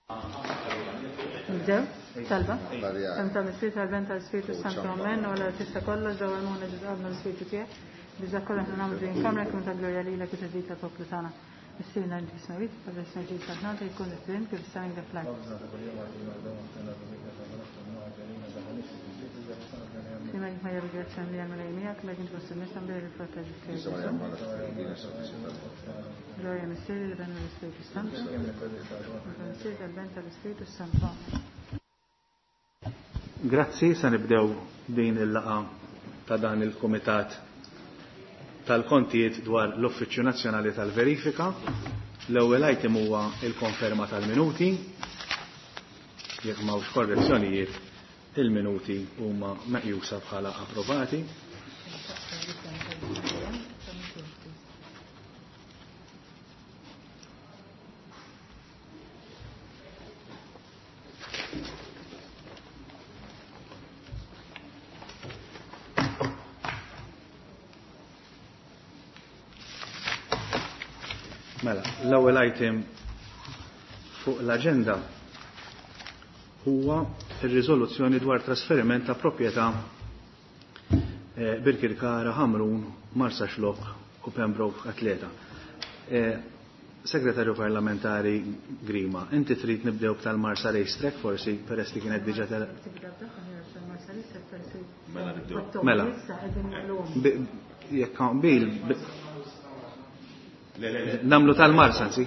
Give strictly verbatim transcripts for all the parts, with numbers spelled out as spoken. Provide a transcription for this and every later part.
Nibdew? Talba? Hemm tal-Ispiritu tal-Ben tal-Ispiritu Santu Amen u l-artista kollox daw għalmuna ġizqabna l-Ispiritu tiegħek biex kollha aħna nagħmlu din kamra kemm ta' glorja lilek u tiżid tal-poplu tagħna. Issirna l-ismawit tal-isma ġid tal-ħnata jkun il-film kif starting the flag. Sima ma jirringrazzja li għamela jmijak, la kien twassal nisam bih il-fatta ġiskej. Gloria Missiri li ben l-Ispiritu Santu. Missiri tal-Ben tal-Ispiritu Santu. Grazzi, sa nibdew din il-laqa ta' dan il-Komitat tal-Kontijiet dwar l-Uffiċċju Nazzjonali tal-Verifika. L-ewwel item huwa il-konferma tal-minuti. Jekk m'hawnx korrezzjonijiet, il-minuti huma meqjusa bħala approvati. Mela, l-ewwel item fuq l-aġenda huwa ir-riżoluzzjoni dwar trasferiment ta' proprjetà Birkirkara, Ħamrun, Marsa Xlok u Pembroke Atleta. Segretarju Parlamentari Grima, inti trid nibdew b'tal-Marsa Racetrack forsi peress li kienet diġà tal. Mela. Jekk bil namlu tal-Marsa, nsi?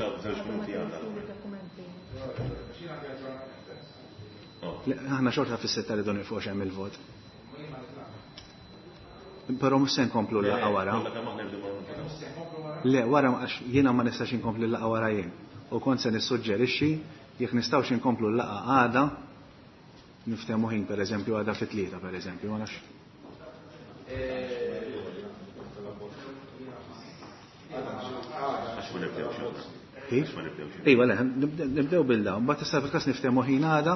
Aħna xorta fis-setta li doni fuq hemm il-vot. Però mhux se nkomplu l-laqgħa wara. Le, wara għax jiena ma nistax inkomplu l-laqgħa wara jien. U kont se nissuġġerixxi jekk nistgħux inkomplu l-laqgħa għada niftehmu ħin pereżempju għada fit-tlieta pereżempju, ma nafx. Iva, le, nibdew bil-da, mbagħad tista' fil-każ niftehmu ħin għada.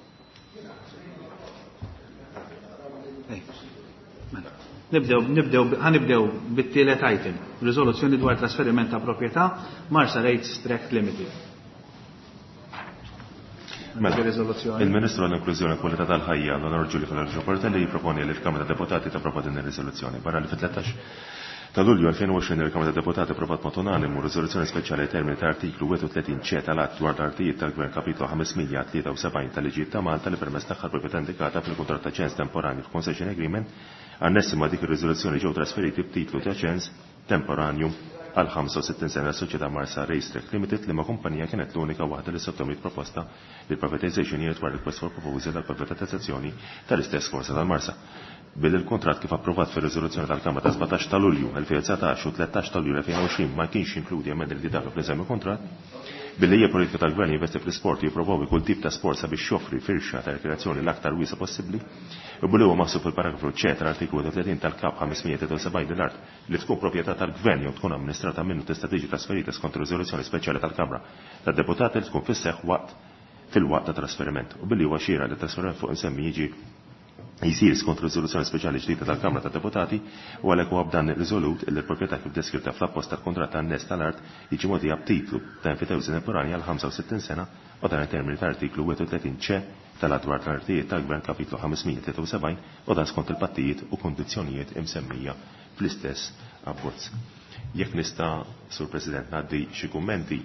Nibdew nibdew ħanibdew bit-tielet item, riżoluzzjoni dwar trasferiment ta' proprjetà Marsa Racetrack Limited. Il-Ministru għall-Inklużjoni u Kwalità tal-Ħajja l-Onor Ġuli fil-Rapportelli jipproponi li l-Kamra ta' Deputati tapprova din ir-riżoluzzjoni. Barra li fit-tlettax ta' Lulju alfejn u għoxrin il-Kamra ta' Deputati approvat mod unanimu riżoluzzjoni speċjali termini ta' artiklu tletin ċe tal-att dwar l-artijiet tal-Gvern kapitlu ħamesmija tal-Liġijiet ta' Malta li permezz tagħha l-proprjetà indikata fil-kuntratt ta' ċens temporanju f'Concession Agreement għannessi ma' dik ir-riżoluzzjoni ġew trasferiti b'titlu ta' ċens temporanju għal ħamsa u sittin sena s-soċjetà Marsa Racetrack Limited li ma' kumpanija kienet l-unika waħda li sottomit proposta li privatization dwar il-request for proposal tal-privatizzazzjoni tal-istess korsa tal-Marsa. Bil-il-kontrat kif approvat fir-riżoluzzjoni tal-Kamra ta' sbatax ta' Lulju alfejn u tsatax u tlettax ta' Lulju alfejn u għoxrin ma kienx inkludi emendi li daħlu fl-eżami kontrat, billi hija politika tal-Gvern jinvesti fl-isport jipprovovi kull tip ta' sport sabiex joffri firxa ta' rekreazzjoni l-aktar wiesa possibbli, u billi huwa maħsub fil-paragrafu ċe tal-artiklu tletin tal-Kap ħamesmija u sebgħin l-art li tkun proprjetà tal-Gvern jew tkun amministrata minnu tista' tiġi trasferita skont riżoluzzjoni speċjali tal-Kamra tad-Deputati li tkun fis-seħħ waqt fil-waqt ta' trasferiment, u billi huwa xira li trasferiment fuq insemmi jiġi jisir skont riżoluzzjoni speċjali ġdida tal-Kamra ta' Deputati u għalhekk huwa b'dan riżolut li l-proprjetà kif deskritta fl-appost tal-kontratt tan-nies tal-art jiġi mogħdija b'titlu ta' enfitewżi temporanja għal ħamsa u sittin sena u dan it-termini tal-artiklu tletin ċe tal-adwar tal-artijiet tal-Gvern kapitlu ħamesmija u sebgħin u dan skont il-pattijiet u kondizzjonijiet imsemmija fl-istess abbozz. Jekk nista' Sur President ngħaddi xi kummenti,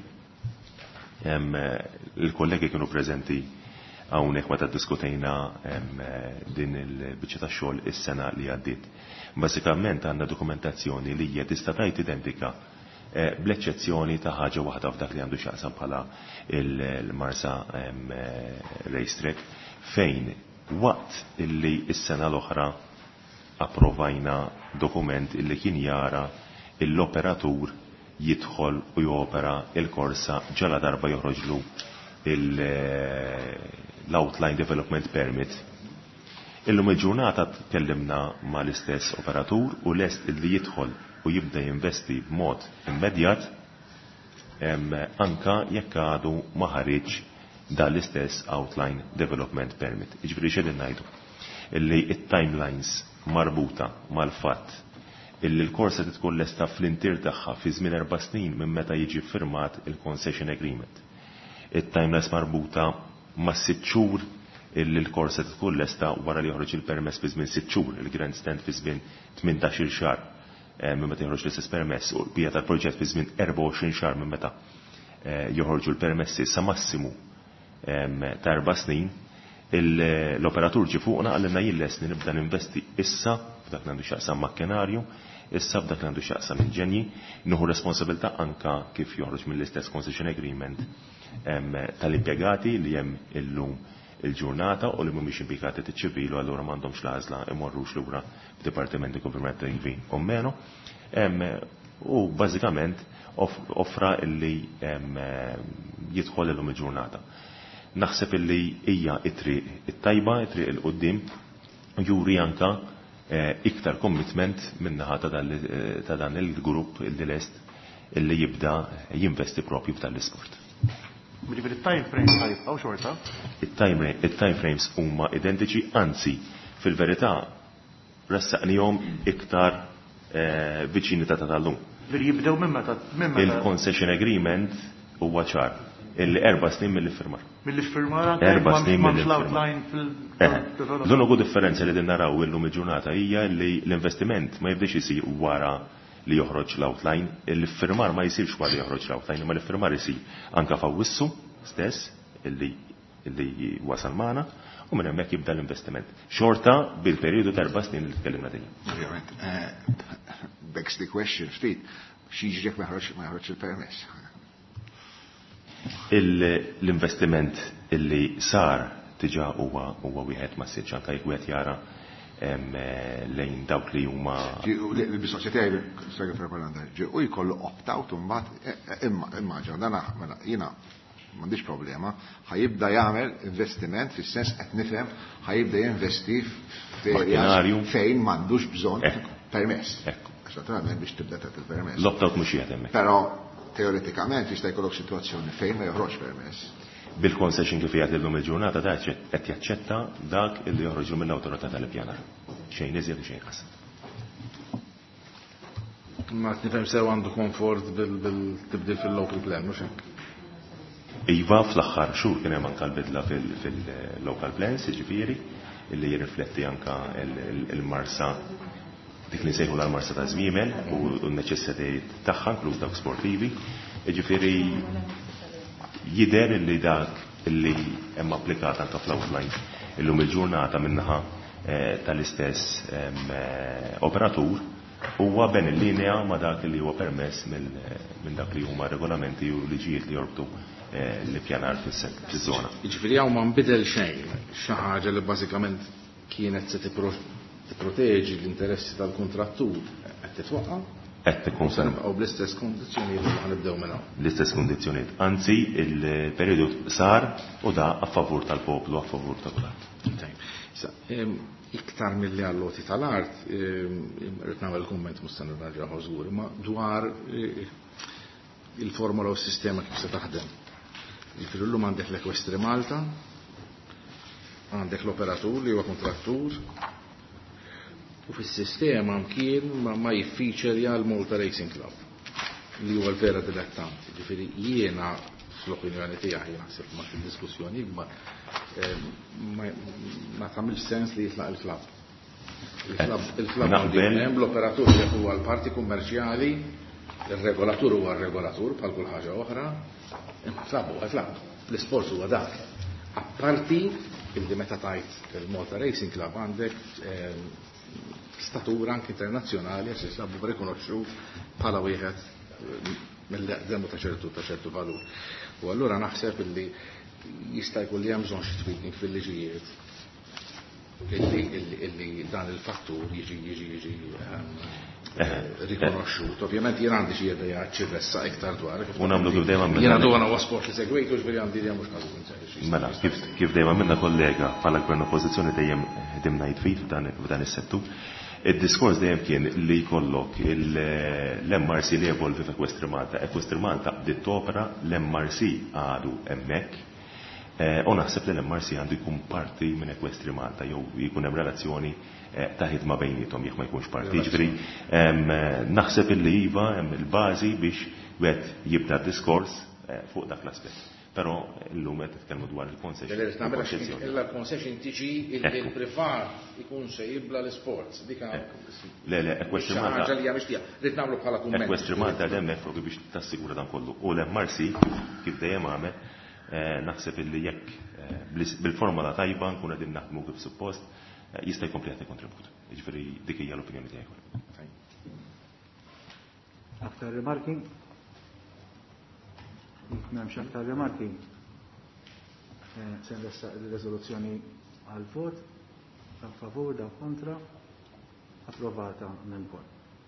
il-kollegi kienu preżenti hawnhekk meta ddiskutejna din il-biċċa tax-xogħol is-sena li għaddiet. Bażikament għandna dokumentazzjoni li hija tista' tgħid identika bl-eċċezzjoni ta' ħaġa waħda f'dak li għandu x'jaqsam bħala il-Marsa Racetrack fejn waqt illi s-sena l-oħra approvajna dokument illi kien jara l-operatur jidħol u jopera il-korsa ġala darba joħroġlu l-Outline Development Permit. Illum il-ġurnata tkellimna ma l-istess operatur u lest illi jidħol u jibda jinvesti b'mod immedjat anka jekk għadu ma ħareġ dal-istess Outline Development Permit. Iġifieri x'edin ngħidu illi it-timelines marbuta mal-fatt illi l-korsa tkun lesta fl-intir tagħha fi żmien erba' snin minn meta jiġi firmat il-Concession Agreement. it-timeless marbuta ma' sitt xhur illi l-korset tkun lesta wara li joħroġ il-permess fi żmien sitt xhur, il-grandstand fi żmien tmintax-il xahar minn meta joħroġ l-istess permess u l-bija tal-proġett fi żmien erba' u għoxrin xahar minn meta joħorġu l-permessi sa massimu ta' erba' snin, l-operatur ġi fuqna għallinna jillesni nibda ninvesti issa f'dak li għandu x'jaqsam makkenarju, issa f'dak li għandu x'jaqsam inġenji, nieħu responsabilità anka kif joħroġ mill-istess concession agreement tal-impjegati li hemm illum il-ġurnata u li mhumiex impjegati tiċ-ċivilu allura m'għandhomx l-għażla imorrux lura f'dipartimenti governattivi u meno. U bażikament offra illi jidħol illum il-ġurnata. Naħseb illi hija it-triq it-tajba, it-triq il-qudiem, juri anka iktar commitment minnaħa ta' dan il-grupp illi lest illi jibda jinvesti propju f'tal-isport. Il-time frames ħajibqaw xorta? Il-time frames huma identiċi, anzi fil-verità ressaqnihom iktar viċini ta' tal-lum. Jibdew minn meta? Il-concession agreement huwa ċar illi erba' snin mill-iffirmar. Mill-iffirmar erba' snin mill-outline fil- L-unugu differenza li din naraw illum il-ġurnata hija li l-investiment ma jibdex isir wara li joħroġ l-outline, il-firmar ma jisirx wara li joħroġ l-outline, ma l-firmar isir anka fawissu stess illi wasal magħna u minn hemmhekk jibda l-investiment. Xorta bil-perjodu ta' erba' snin li tkellimna dejjem. Begs the question ftit, x'jiġrek ma jħroġ il-permess. L-investiment illi sar diġà huwa huwa wieħed ma sirx anke jekk wieħed jara lejn dawk li huma. Bis-soċjetà segħu preparanda. U jkollu opt-out mbagħad immaġna dan jiena m'għandix problema, ħajibda jagħmel investiment fis-sens qed nifhem ħajibda jinvesti f'erja fejn m'għandux bżonn permess. Naturalment biex tibda tagħti permess. L-opt-out mhux qiegħed hemmhekk. Però teoretikament jista' jkollok sitwazzjoni fejn ma joħroġ permess. Bil-concession kif jgħid illum il-ġurnata da qed jaċċetta dak illi joħroġu mill-awtorità tal-ippjanar. Xejn iżjed u xejn ħasan. Ma nifhem sew għandu komfort bil-tibdil fil-local plan, mhux hekk. Iva fl-aħħar xhur kien hemm anke l-bidla fil-local plans, jiġifieri, illi jirrifletti anke il-marsa dik li nsejħu l-marsa ta' żmiemel u n-neċessitajiet tagħha inkluż dawk sportivi. Jiġifieri jidher illi dak illi hemm applikat anke fl-outline illum il-ġurnata minnaħa tal-istess operatur huwa ben il-linea ma' dak li huwa permess minn dak li huma regolamenti u liġijiet li jorbtu l-ippjanar fiż-żona. Jiġifieri hawn ma nbidel xejn, xi ħaġa li bażikament kienet se tipproteġi l-interessi tal-kontrattur qed titwaqqa' qed tikkonferma. U bl-istess kondizzjonijiet li ħanibdew minn hawn. L-istess kondizzjonijiet. Anzi, il-perjodu sar u da a favur tal-poplu, a favur ta' kulħadd. Iktar milli għall-loti tal-art, rrid nagħmel kumment mhux se nirraġaħu żgur, ma dwar il-formula u s-sistema kif se taħdem. Jiġifieri llum għandek l-Equestri Malta, għandek l-operatur li huwa kontrattur, u fis-sistema mkien ma jiffiċerja l-Malta Racing Club li huwa l-vera dilettanti. Ġifieri jiena fl-opinjoni tiegħi naħseb ma fil-diskussjoni ma ma tagħmilx sens li jitlaq il-klabb. Il-klabb hemm l-operatur li huwa l-parti kummerċjali, ir-regolatur huwa r-regolatur bħal kull ħaġa oħra, imma klabb huwa klabb. L-isport huwa dak. Apparti illi meta tajt il-Malta Racing Club għandek statura anke internazzjonali għax il-klabb rikonoxxut bħala wieħed mill-eqdem ta' ċertu ta' ċertu valur. U allura naħseb illi jista' jkun li hemm bżonn xi tweaking fil-liġijiet illi dan il-fattur jiġi jiġi jiġi rikonoxxut. Ovvjament jien għandi xi idea ċivessa iktar dwar. U nagħmlu kif dejjem Jiena dwana huwa sport li segwejtu ġifieri għandi dejjem mhux ħażin. Mela, kif dejjem minna kollega bħala gvern oppożizzjoni dejjem ħdimna jitfid f'dan is-settur. Id-diskors dejjem kien li jkollok l-M R C li evolvi f'Equestri Malta. Equestri Malta bdiet topera, l-M R C għadu hemmhekk. U naħseb li l-M R C għandu jkun parti minn Equestri Malta jew jkun hemm relazzjoni ta' ħidma bejnietom jekk ma jkunx parti. Ġifieri naħseb illi iva hemm il-bażi biex wieħed jibda diskors fuq dak l-aspett. Però illum qed titkellmu dwar il-concession. Il-concession tiġi il-privat ikun se jibla l-sports. Le, le, ekwestrimata. Rid nagħmlu bħala kumment. Ekwestrimata l-hemmhekk propri biex tassigura dan kollu. U l-M R C kif dejjem għamel naħseb illi jekk bil-formola tajba nkun qegħdin naħdmu kif suppost jista' jkompli jagħti kontribut. Jiġifieri dik hija l-opinjoni tiegħi. Aktar remarki? M'hemmx aktar remarki. Se nressa l-riżoluzzjoni għal vot, a favur, da kontra, approvata minn vot.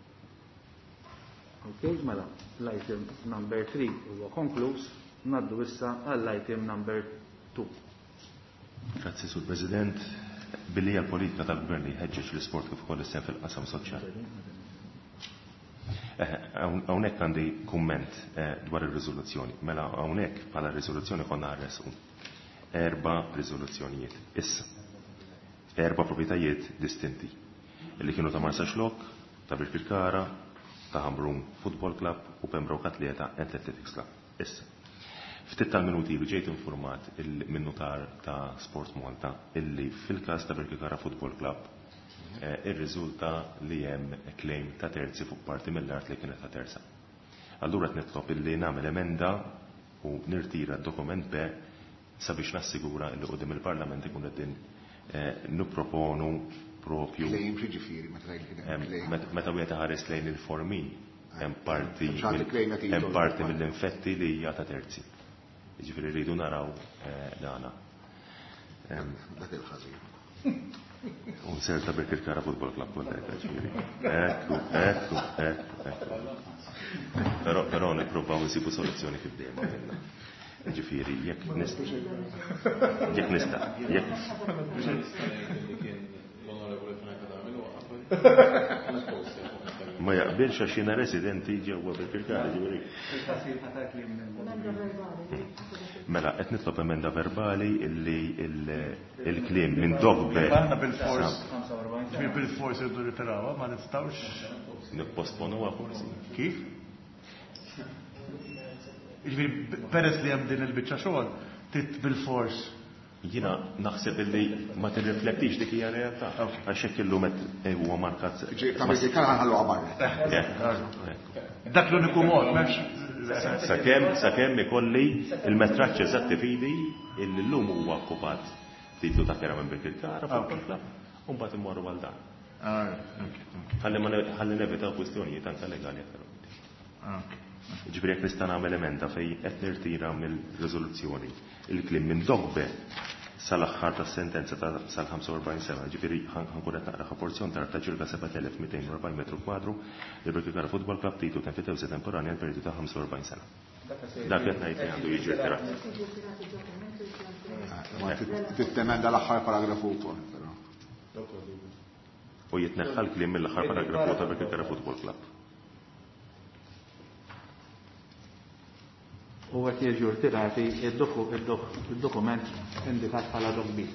Ok, mela, l-item number three huwa konkluż, naddu issa għall-item number two. Grazzi, Sur President. Billi għal-politika tal-gvern li ħeġġeġ l-sport kif ukoll is-sen fil-qasam soċjali. Hawnhekk għandi kumment dwar ir-riżoluzzjoni. Mela hawnhekk bħala riżoluzzjoni konna ħarresu erba' riżoluzzjonijiet. Issa. Erba' proprjetajiet distinti. Illi kienu ta' Marsa Xlok, ta' Birkirkara, ta' Hambrun Football Club u Pembroke Atleta Athletics Club. Issa. Ftit tal-minuti li ġejt informat il-minnutar ta' Sport Malta illi fil-każ ta' Birkirkara Football Club ir-riżulta li hemm claim ta' terzi fuq parti mill-art li kienet ta' terza. Allura qed nitlob illi nagħmel emenda u nirtira d-dokument B sabiex nassigura li qudiem il-Parlament ikun qegħdin nipproponu propju Claim ġifieri meta meta wieħed ħares lejn il-formi hemm parti hemm parti mill-infetti li hija ta' terzi. Jiġifieri rridu naraw dana. Dak il-ħażin. Un serta Birkirkara Football Club kollha ġifieri. Ekku, ekku, ekku, ekku. Però però nippruvaw insibu soluzzjoni kif dejjem għamilna. Ġifieri jekk nista' jekk nista' jekk ma jaqbilx għax jiena residenti ġewwa Birkirkara ġifieri. Mela qed nitlob emenda verbali illi il-kliem minn dogbe. Għandna bil-fors. Bil-fors irdu ritirawha ma nistgħux. Nipposponuha forsi. Kif? Jiġifieri peress li hemm din il-biċċa xogħol tit bil-fors. Jiena naħseb illi ma tirriflettix dik hija realtà. Għax hekk illum qed huwa markat. Ta' Birkirkara ħalluha barra. Dak l-uniku mod m'hemmx. Sakemm sakemm ikolli il-metraġġ eżatti fidi illi llum huwa okkupat titlu ta' kera minn Birkirkara Football Club u mbagħad immorru għal dan. Ħalli nevitaw kwistjonijiet anke legali aktar. Ġifieri jekk nista' nagħmel emenda fejn qed nirtira mill-riżoluzzjoni il-kliem minn dogbe sal-aħħar tas-sentenza ta' sal-ħamsa u erbgħin sena, ġifieri ħankun qed naqra porzjon ta' ta' ċirka seba' elef mitejn u erbgħin metru kwadru li Birkirkara Football Club titlu tenfitewża temporanja għal perjodu ta' ħamsa u erbgħin sena. Dak qed ngħid li għandu jiġi rtirat. Tittemenda l-aħħar paragrafu wkoll però. U jitneħħa l-kliem mill-aħħar paragrafu ta' Birkirkara Football Club. U għet jieġu rtirati il-dokument indikat bħala dogbi.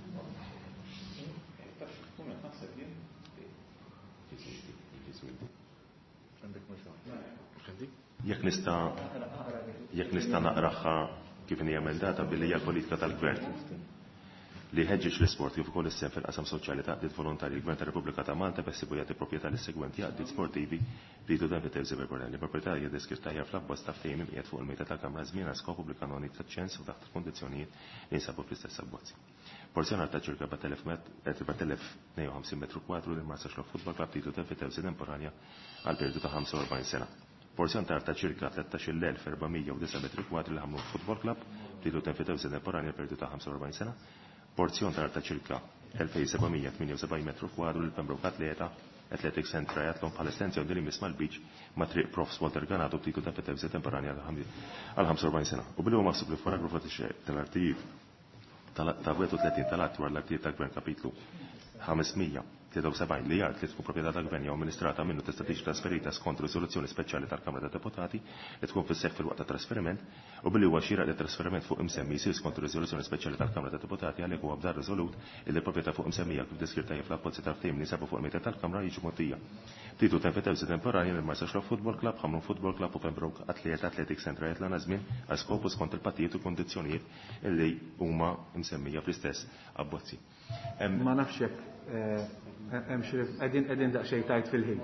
Jekk nista' jekk nista' naqraħħa kif inhi emendata billi hija l-politika tal-Gvern li ħeġġeġ l-isport kif ukoll is-sem fil-qasam soċjali ta' qdiet volontarji l-Gvern tar-Repubblika ta' Malta bessibu jagħti proprjetà lis-segwenti għaqdiet sportivi li jdu dan fit-tewżi temporani. Proprjetà hija deskritta fl-abbozz ta' ftehim qiegħed fuq il-mejda tal-Kamra żmien għal skop pubblika kanoni ta' ċens u taħt il-kondizzjonijiet li jinsabu fl-istess abbozzi. Porzjonar ta' ċirka erba' telef tnejn u ħamsin metru kwadru li Marsa Xlok Football Club titlu ta' fit-tewżi temporanja għal perjodu ta' ħamsa u erbgħin sena. Porzjon ta' ċirka tlettax-il elf erba'mija u disa' metri kwadru li ħamlu Football Club titlu ta' fit-tewżi temporanja għal perjodu ta' ħamsa u erbgħin sena. Porzjon ta' ta' ċirka elfejn seba'mija tminja u sebgħin metru kwadru li Pembroke Atleta Athletics and Triathlon bħal estensjoni li misma l-beach ma' triq Profs Walter Ganato b'titlu ta' fit-tewżi temporanja għal ħamsa u erbgħin sena. U bilhu maħsub li paragrafu tal-artijiet ta' tletin tal-att dwar l-artijiet tal-Gvern kapitlu ħamesmija tlieta u sebgħin li jgħid li tkun proprjetà ta' gvern jew amministrata minnu tista' tiġi trasferita skont riżoluzzjoni speċjali tal-Kamra ta' Deputati li tkun fis-seħħ fil-waqt ta' trasferiment u billi huwa xieraq li trasferiment fuq imsemmi jsir skont riżoluzzjoni speċjali tal-Kamra ta' Deputati għalhekk huwa b'dan riżolut li l-proprjetà fuq imsemmija kif deskritta hija fl-abbozzi ta' ftehim li sabu fuq il-mejda tal-Kamra jiġu mogħtija. Titlu tempetewsi temporanja mill Marsa Xlof Football Club, Ħamrun Football Club u Pembroke Athletic Centre Atlanta żmien għal skopu skont il-pattijiet u kondizzjonijiet li huma msemmija fl-istess abbozzi. Ma nafx hekk hemm xi qegħdin qegħdin daqsxejn tajt fil-ħin.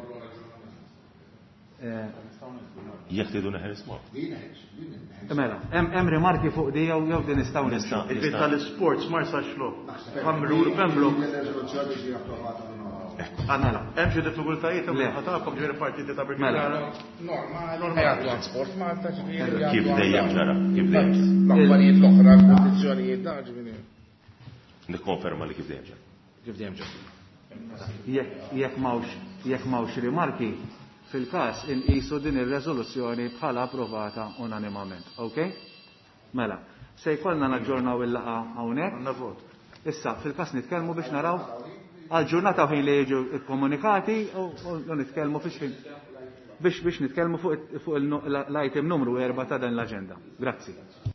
Jekk tridu neħersmu. Mela, hemm rimarki fuq di jew jew din nistgħu nistgħu. Il-bit tal-sports Marsa Xlof. Ħamrun Pembroke. Mela, hemm xi diffikultajiet hemm ħatakom ġifieri partiti ta' Birkirana. Normali, normali transport Malta ġifieri. Kif dejjem ġara, kif dejjem. L-affarijiet l-oħra, l-kondizzjonijiet da ġifieri. Nikkonferma li kif dejjem ġara. Kif dejjem ġara. Jekk mawx jekk mawx rimarki fil-każ inqisu din ir-reżoluzzjoni bħala approvata unanimament, OK? Mela, se jkollna naġġornaw il-laqa hawnhekk. Issa fil-każ nitkellmu biex naraw għal-ġurnata ħin li jiġu komunikati u nitkellmu biex biex nitkellmu fuq l-item numru erba' ta' dan l-aġenda. Grazzi.